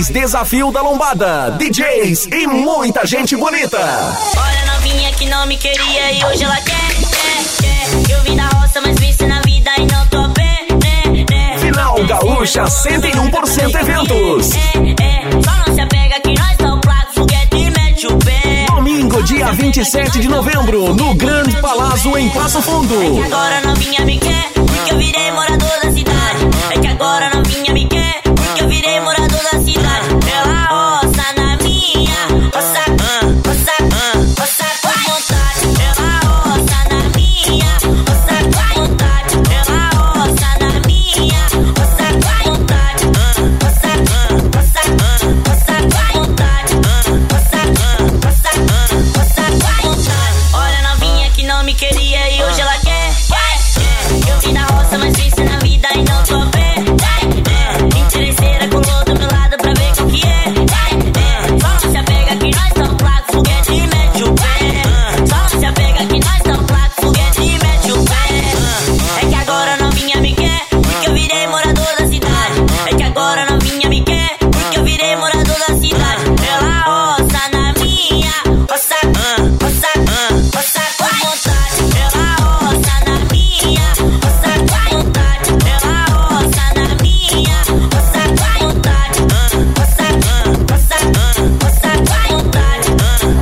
mais Desafio da Lombada, DJs e muita gente bonita. Olha novinha que não me queria e hoje ela quer. Eu vim da roça, mas venci na vida e não tô bem. Final Gaúcha 101% Eventos. Só não se apega que nós tá o placo, foguete e mete o pé. Domingo, dia 27 de novembro, no Grande Palazzo, em Passo Fundo. Agora novinha me quer, porque eu virei